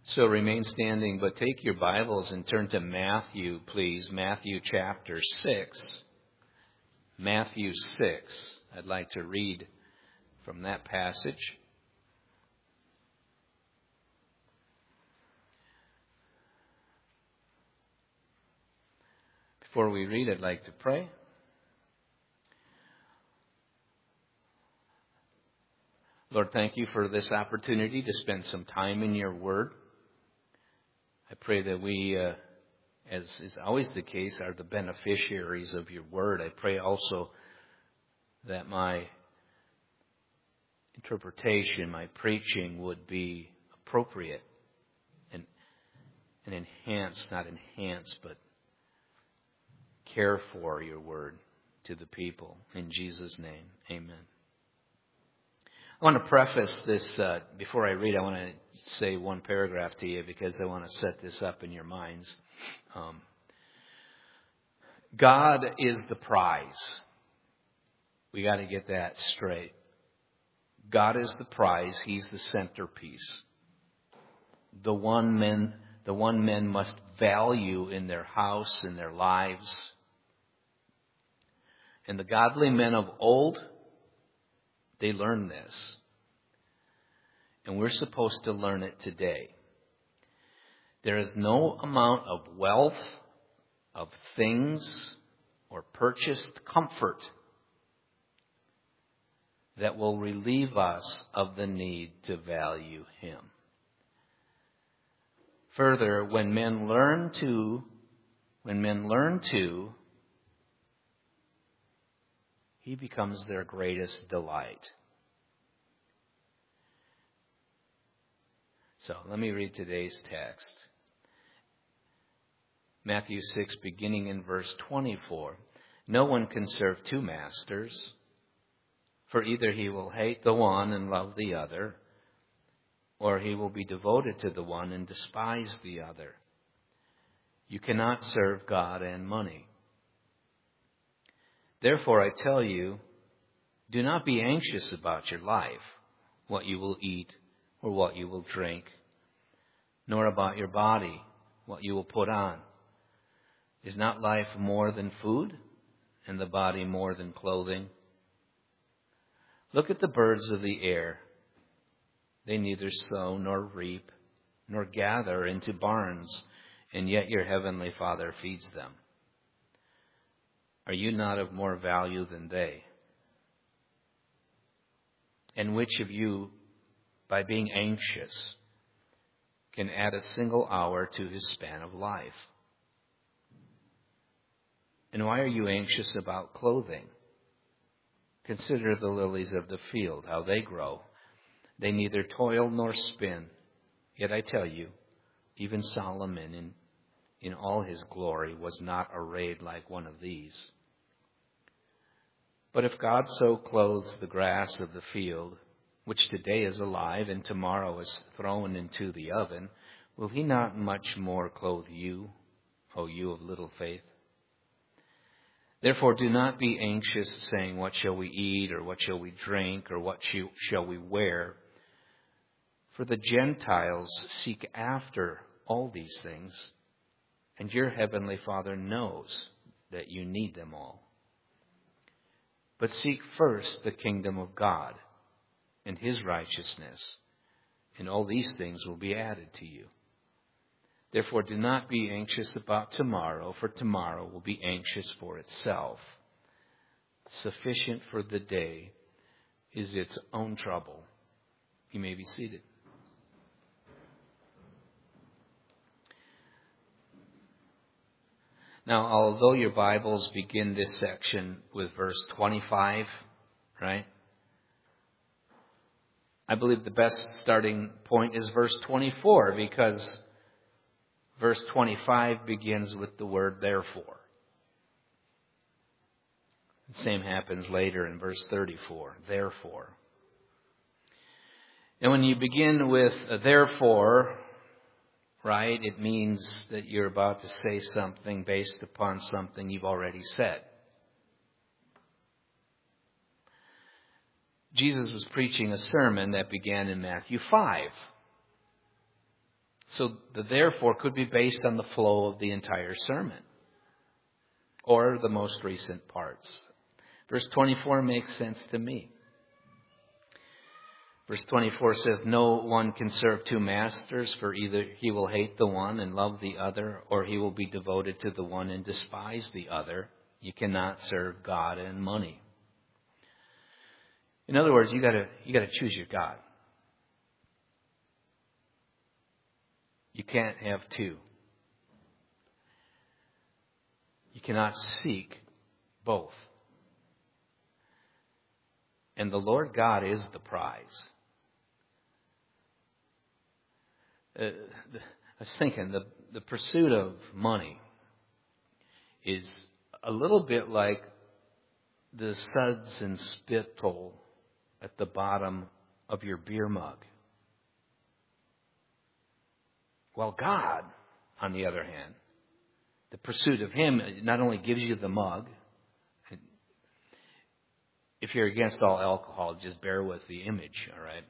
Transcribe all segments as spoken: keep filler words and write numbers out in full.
So remain standing, but take your Bibles and turn to Matthew, please. Matthew chapter six. Matthew six. I'd like to read from that passage. Before we read, I'd like to pray. Lord, thank you for this opportunity to spend some time in your word. I pray that we, uh, as is always the case, are the beneficiaries of your word. I pray also that my interpretation, my preaching would be appropriate and, and enhanced, not enhance, but care for your word to the people. In Jesus' name, amen. I want to preface this, uh, before I read, I want to say one paragraph to you because I want to set this up in your minds. Um, God is the prize. We got to get that straight. God is the prize. He's the centerpiece. The one men, the one men must value in their house, in their lives. And the godly men of old, they learned this. And we're supposed to learn it today. There is no amount of wealth, of things, or purchased comfort that will relieve us of the need to value Him. Further, when men learn to, when men learn to, He becomes their greatest delight. So let me read today's text. Matthew six, beginning in verse twenty-four. No one can serve two masters, for either he will hate the one and love the other, or he will be devoted to the one and despise the other. You cannot serve God and money. Therefore, I tell you, do not be anxious about your life, what you will eat or what you will drink, nor about your body, what you will put on. Is not life more than food, and the body more than clothing? Look at the birds of the air. They neither sow nor reap, nor gather into barns, and yet your heavenly Father feeds them. Are you not of more value than they? And which of you, by being anxious, can add a single hour to his span of life? And why are you anxious about clothing? Consider the lilies of the field, how they grow. They neither toil nor spin. Yet I tell you, even Solomon in, in all his glory was not arrayed like one of these. But if God so clothes the grass of the field, which today is alive and tomorrow is thrown into the oven, will He not much more clothe you, O you of little faith? Therefore, do not be anxious, saying, what shall we eat, or what shall we drink, or what shall we wear? For the Gentiles seek after all these things, and your heavenly Father knows that you need them all. But seek first the kingdom of God and His righteousness, and all these things will be added to you. Therefore, do not be anxious about tomorrow, for tomorrow will be anxious for itself. Sufficient for the day is its own trouble. You may be seated. Now, although your Bibles begin this section with verse twenty-five, right? I believe the best starting point is verse twenty-four, because verse twenty-five begins with the word therefore. The same happens later in verse thirty-four, therefore. And when you begin with a therefore, right, it means that you're about to say something based upon something you've already said. Jesus was preaching a sermon that began in Matthew five. So the therefore could be based on the flow of the entire sermon or the most recent parts. Verse twenty-four makes sense to me. Verse twenty-four says, no one can serve two masters, for either he will hate the one and love the other, or he will be devoted to the one and despise the other. You cannot serve God and money. In other words, you gotta, you gotta choose your God. You can't have two. You cannot seek both. And the Lord God is the prize. Uh, I was thinking, the, the pursuit of money is a little bit like the suds and spittle at the bottom of your beer mug. While God, on the other hand, the pursuit of Him not only gives you the mug. If you're against all alcohol, just bear with the image, all right?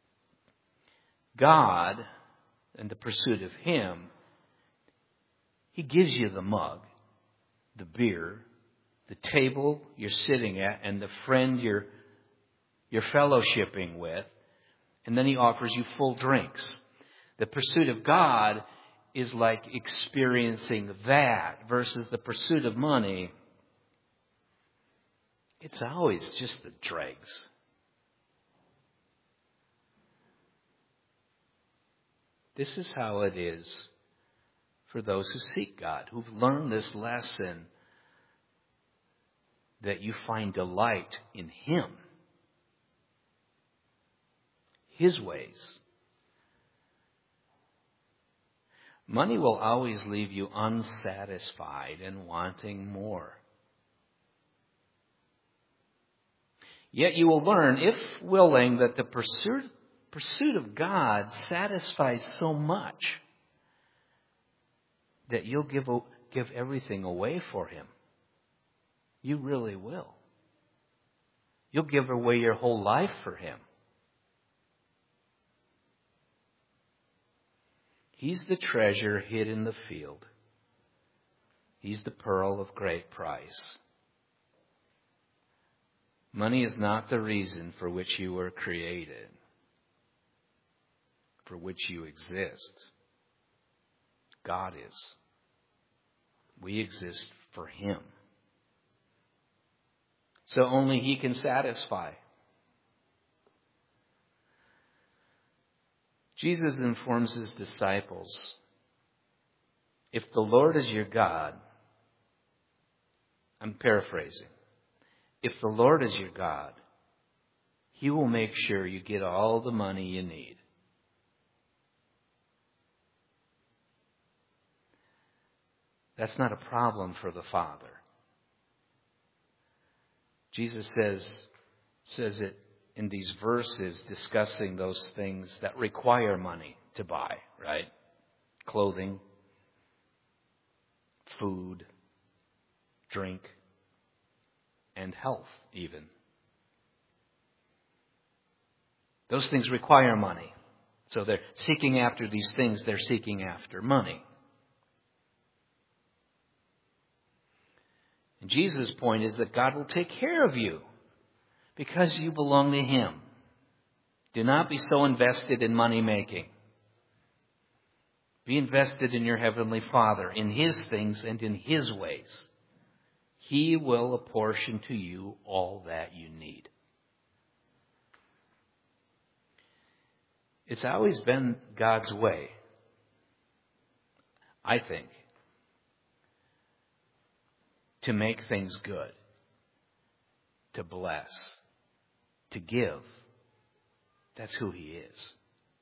God and the pursuit of Him, He gives you the mug, the beer, the table you're sitting at, and the friend you're, you're fellowshipping with, and then He offers you full drinks. The pursuit of God is like experiencing that versus the pursuit of money. It's always just the dregs. This is how it is for those who seek God, who've learned this lesson that you find delight in Him, His ways. Money will always leave you unsatisfied and wanting more. Yet you will learn, if willing, that the pursuit, pursuit of God satisfies so much that you'll give, give everything away for Him. You really will. You'll give away your whole life for Him. He's the treasure hid in the field. He's the pearl of great price. Money is not the reason for which you were created, for which you exist. God is. We exist for Him. So only He can satisfy. Jesus informs His disciples, if the Lord is your God, I'm paraphrasing, if the Lord is your God, He will make sure you get all the money you need. That's not a problem for the Father. Jesus says, says it in these verses discussing those things that require money to buy, right? Clothing, food, drink, and health even. Those things require money. So they're seeking after these things, they're seeking after money. And Jesus' point is that God will take care of you because you belong to Him. Do not be so invested in money making. Be invested in your Heavenly Father, in His things and in His ways. He will apportion to you all that you need. It's always been God's way, I think, to make things good, to bless, to give. That's who He is.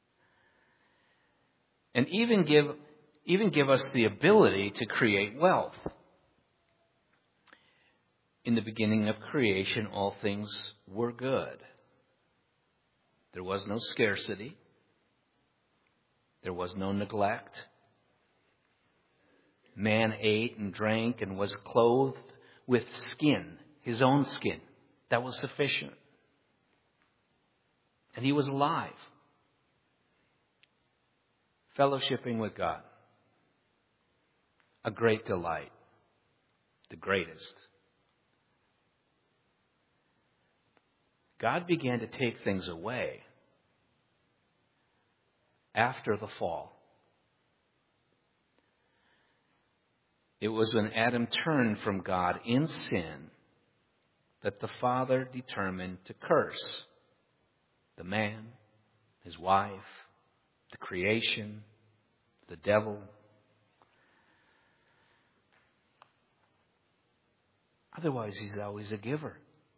And even give, even give us the ability to create wealth. In the beginning of creation, all things were good. There was no scarcity. There was no neglect. Man ate and drank and was clothed with skin, his own skin. That was sufficient. And he was alive. Fellowshipping with God. A great delight. The greatest. God began to take things away after the fall. It was when Adam turned from God in sin that the Father determined to curse the man, his wife, the creation, the devil. Otherwise, he's always a giver.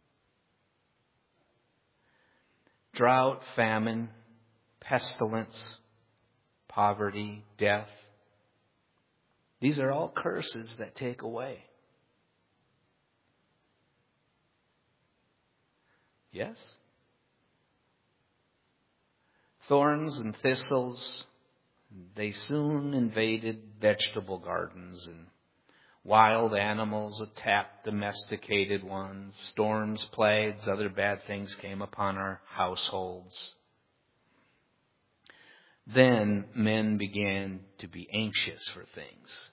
Drought, famine, pestilence, poverty, death. These are all curses that take away. Yes? Thorns and thistles, they soon invaded vegetable gardens, and wild animals attacked domesticated ones. Storms, plagues, other bad things came upon our households. Then men began to be anxious for things.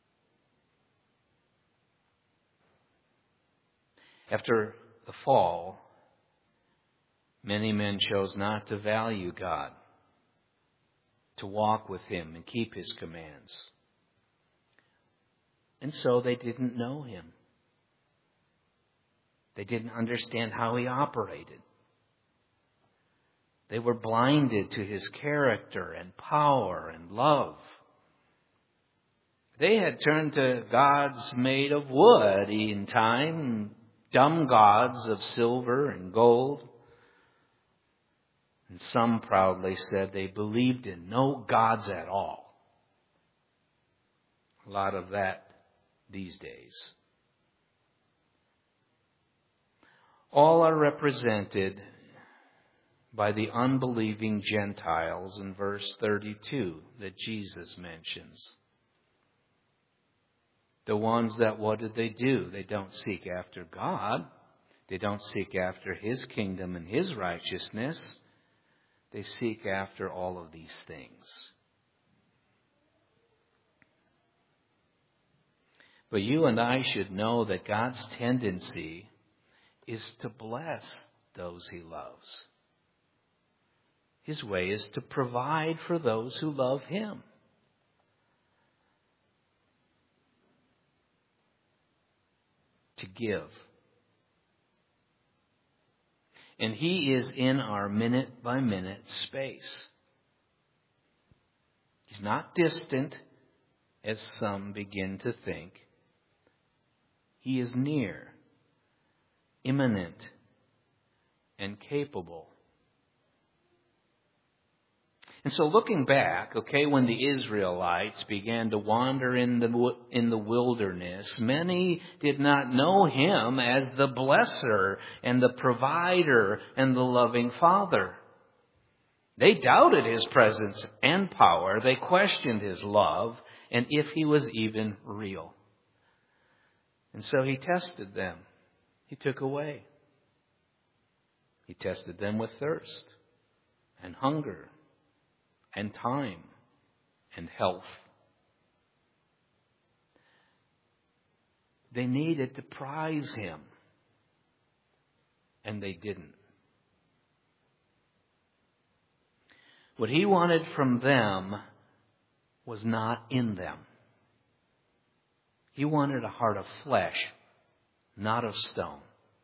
After the fall, many men chose not to value God, to walk with Him and keep His commands. And so they didn't know Him. They didn't understand how He operated. They were blinded to His character and power and love. They had turned to gods made of wood in time, dumb gods of silver and gold. And some proudly said they believed in no gods at all. A lot of that these days. All are represented by the unbelieving Gentiles in verse thirty-two that Jesus mentions. The ones that, what did they do? They don't seek after God. They don't seek after His kingdom and His righteousness. They seek after all of these things. But you and I should know that God's tendency is to bless those He loves. His way is to provide for those who love Him. To give. And He is in our minute by minute space. He's not distant, as some begin to think. He is near, imminent, and capable. And so looking back, okay, when the Israelites began to wander in the in the wilderness, many did not know Him as the blesser and the provider and the loving Father. They doubted His presence and power. They questioned His love and if He was even real. And so He tested them. He took away. He tested them with thirst and hunger and time and health. They needed to prize Him, and they didn't. What He wanted from them was not in them. He wanted a heart of flesh, not of stone.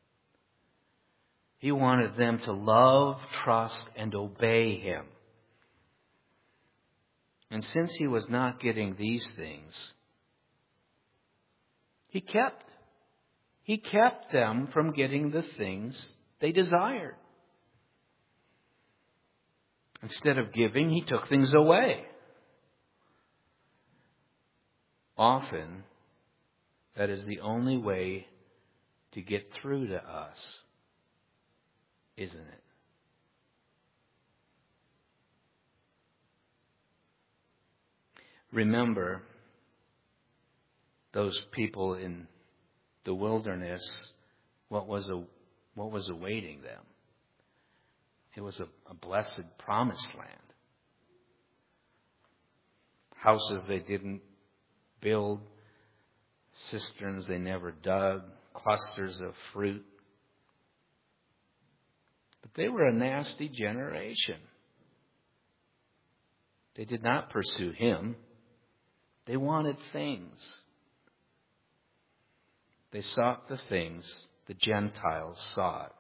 He wanted them to love, trust, and obey Him. And since He was not getting these things, He kept. He kept them from getting the things they desired. Instead of giving, He took things away. Often, that is the only way to get through to us, isn't it? Remember those people in the wilderness, what was a, what was awaiting them? It was a, a blessed promised land. houses they didn't build, cisterns they never dug, clusters of fruit. But they were a nasty generation. They did not pursue him. They wanted things. They sought the things the Gentiles sought.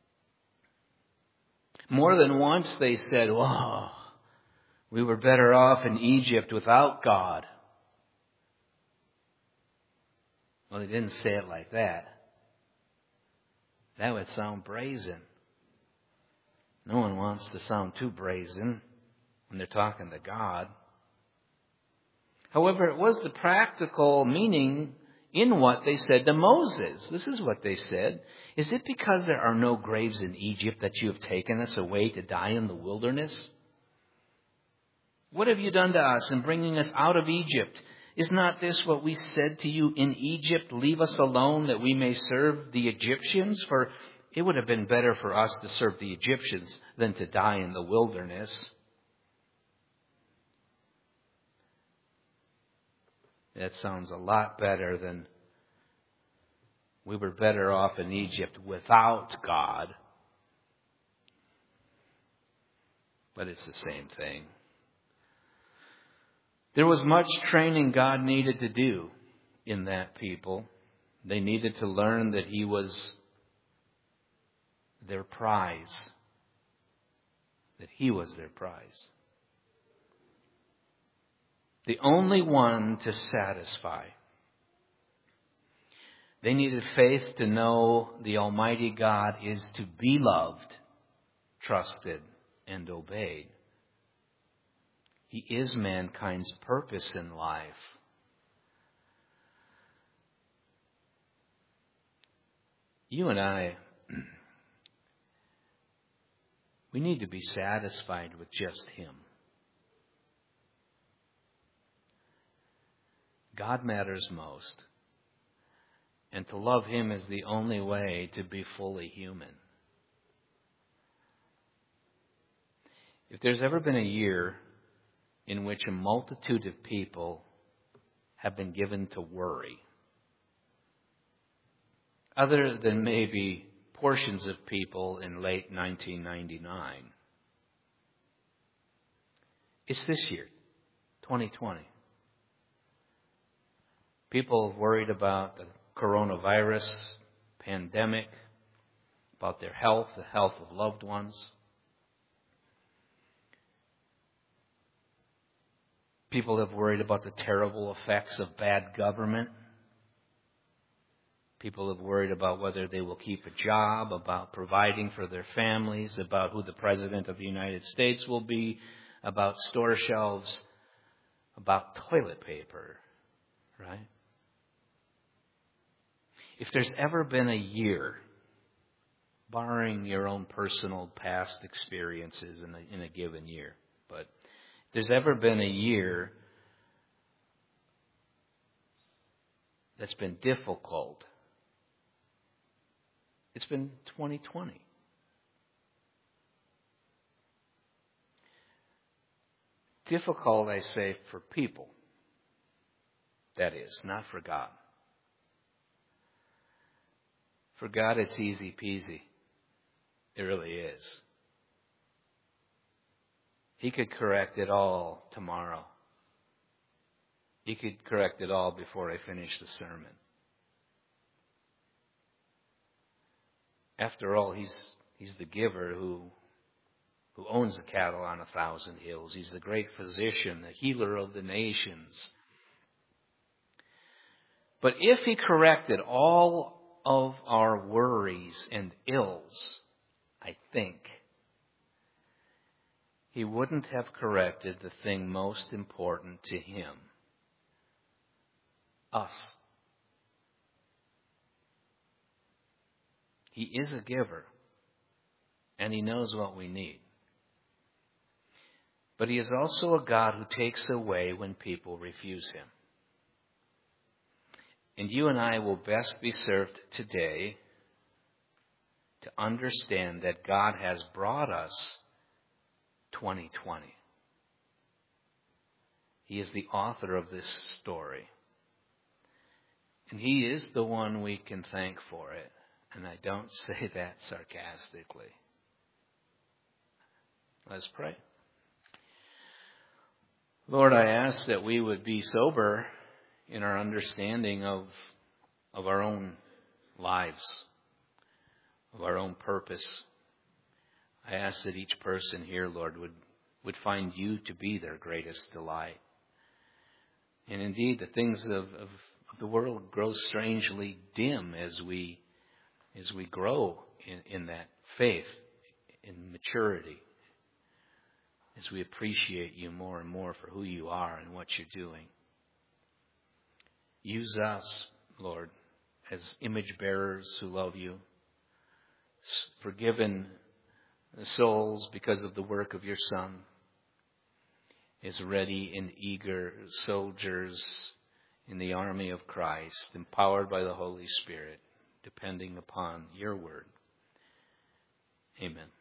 More than once they said, "Whoa, we were better off in Egypt without God." Well, they didn't say it like that. That would sound brazen. No one wants to sound too brazen when they're talking to God. However, it was the practical meaning in what they said to Moses. This is what they said. "Is it because there are no graves in Egypt that you have taken us away to die in the wilderness? What have you done to us in bringing us out of Egypt? Is not this what we said to you in Egypt? Leave us alone that we may serve the Egyptians? For it would have been better for us to serve the Egyptians than to die in the wilderness." That sounds a lot better than "we were better off in Egypt without God." But it's the same thing. There was much training God needed to do in that people. They needed to learn that He was their prize. That He was their prize. The only one to satisfy. They needed faith to know the Almighty God is to be loved, trusted, and obeyed. He is mankind's purpose in life. You and I, we need to be satisfied with just Him. God matters most. And to love Him is the only way to be fully human. If there's ever been a year in which a multitude of people have been given to worry, other than maybe portions of people in late nineteen ninety-nine, it's this year, twenty twenty. People have worried about the coronavirus pandemic, about their health, the health of loved ones. People have worried about the terrible effects of bad government. People have worried about whether they will keep a job, about providing for their families, about who the President of the United States will be, about store shelves, about toilet paper, right? If there's ever been a year, barring your own personal past experiences in a, in a given year, but if there's ever been a year that's been difficult, it's been twenty twenty. Difficult, I say, for people. That is, not for God. For God, it's easy peasy. It really is. He could correct it all tomorrow. He could correct it all before I finish the sermon. After all, He's He's the giver who who owns the cattle on a thousand hills. He's the great physician, the healer of the nations. But if He corrected all of our worries and ills, I think He wouldn't have corrected the thing most important to Him, us. He is a giver, and He knows what we need. But He is also a God who takes away when people refuse Him. And you and I will best be served today to understand that God has brought us twenty twenty. He is the author of this story. And He is the one we can thank for it. And I don't say that sarcastically. Let's pray. Lord, I ask that we would be sober in our understanding of, of our own lives, of our own purpose. I ask that each person here, Lord, would, would find You to be their greatest delight. And indeed, the things of, of, of the world grow strangely dim as we as we grow in, in that faith, in maturity, as we appreciate You more and more for who You are and what You're doing. Use us, Lord, as image bearers who love You, forgiven souls because of the work of Your Son, as ready and eager soldiers in the army of Christ, empowered by the Holy Spirit, depending upon Your word. Amen.